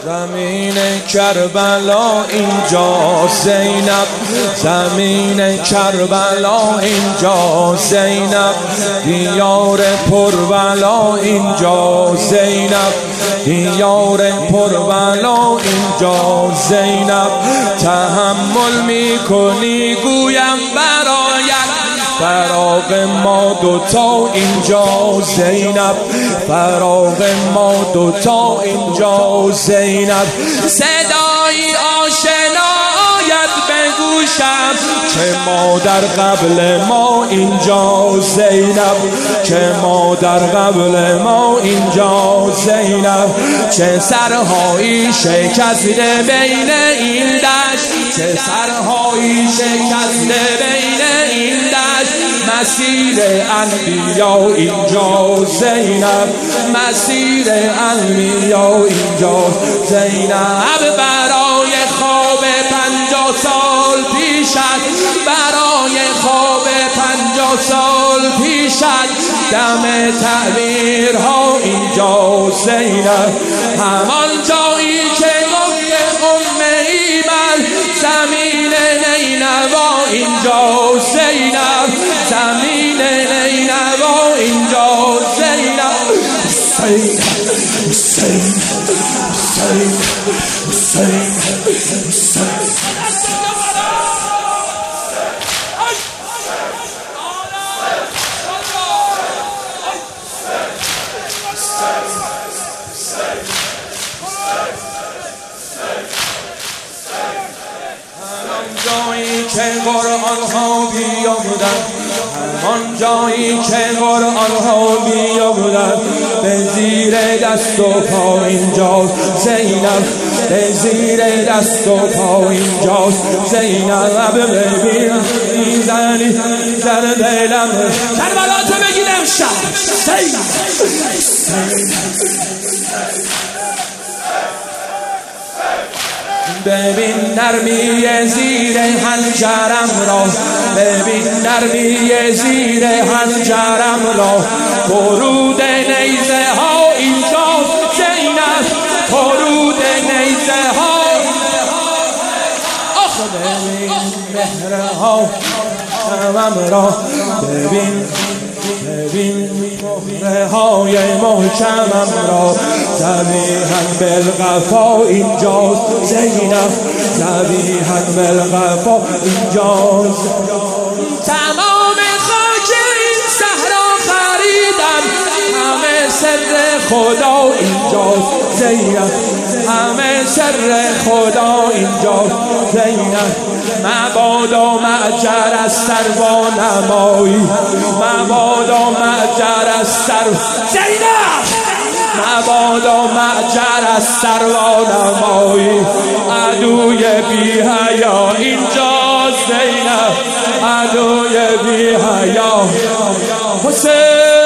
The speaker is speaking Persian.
زمین کربلا اینجا زینب، زمین کربلا اینجا زینب، دیار پربلا اینجا زینب، دیار پربلا اینجا زینب. تحمل میکنی گویم برایت فراق ما دوتا اینجا زینب، فراق ما دوتا اینجا زینب. صدایی آشنایت به گوشم که مادر قبل ما اینجا زینب، که مادر قبل ما اینجا زینب. چه سرهایی شکسته بین این دشت، چه سرهایی شکسته بین این دشت. مسیر انبیا اینجا زینب، مسیر انبیا اینجا زینب. برای خواب 50 سال پیشت، برای خواب 50 سال پیشت، دم تعبیرها اینجا زینب. همان جایی که گفت ایمن، زمین نینوا اینجا زینب، زمین نینوا اینجا زینب. حسین حسین حسین حسین حسین. جایی که قرآن ها بیامدن، همان جایی که قرآن ها بیامدن، به زیر دست و پا اینجاست زینب، به زیر دست و پا اینجاست زینب. ببین میزنی در دلم کربلا تو بگیرم شب ببین نرمی زیر حنجرم را، ببین نرمی زیر حنجرم را. فرود نیزه ها اینجا زینب، فرود نیزه ها. آخ ببین مهرها شمم را، ببین ببین مهرهای محکمم را. ذبیحاً بالقفا اینجاست زینب، ذبیحاً بالقفا اینجاست. تمام خاک این صحرا خریدم، همه سر خدا اینجاست زینب، همه سر خدا اینجاست زینب. مبادا معجر از سروا نمایی، مبادا معجر از سر زینب، مبادا معجر از سروا نمایی. عدوی بی حیا اینجا زینب، عدوی بی حیا. حسین